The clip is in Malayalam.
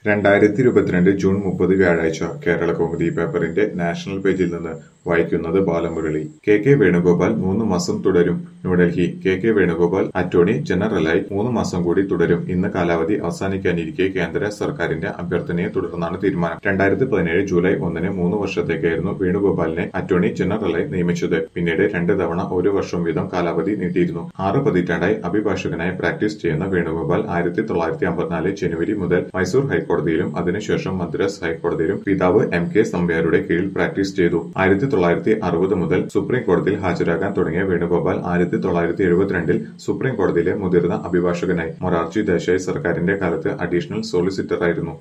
ജൂൺ 30 വ്യാഴാഴ്ച കേരളകൗമുദി പേപ്പറിന്റെ നാഷണൽ പേജിൽ നിന്ന് വായിക്കുന്നത് ബാലമുരളി. കെ വേണുഗോപാൽ 3 മാസം തുടരും. ന്യൂഡൽഹി. കെ വേണുഗോപാൽ അറ്റോർണി ജനറലായി 3 മാസം കൂടി തുടരും. ഇന്ന് കാലാവധി അവസാനിക്കാനിരിക്കെ കേന്ദ്ര സർക്കാരിന്റെ അഭ്യർത്ഥനയെ തുടർന്നാണ് തീരുമാനം. 2017 ജൂലൈ 1-ന് 3 വർഷത്തേക്കായിരുന്നു വേണുഗോപാലിനെ അറ്റോർണി ജനറലായി നിയമിച്ചത്. പിന്നീട് 2 തവണ 1 വർഷം വീതം കാലാവധി നീട്ടിയിരുന്നു. 6 പതിറ്റാണ്ടായി അഭിഭാഷകനായി പ്രാക്ടീസ് ചെയ്യുന്ന വേണുഗോപാൽ 1954 ജനുവരി മുതൽ മൈസൂർ ഹൈക്കോടതിയിലും അതിനുശേഷം മദ്രാസ് ഹൈക്കോടതിയിലും പിതാവ് കെ നമ്പ്യാരുടെ കീഴിൽ പ്രാക്ടീസ് ചെയ്തു. 1960 മുതൽ സുപ്രീം കോടതിയിൽ ഹാജരാകാൻ തുടങ്ങിയ വേണുഗോപാൽ 1972-ൽ സുപ്രീം കോടതിയിലെ മുതിർന്ന അഭിഭാഷകനായി. മൊറാർജി ദേശായി സർക്കാരിന്റെ കാലത്ത് അഡീഷണൽ സോളിസിറ്ററായിരുന്നു.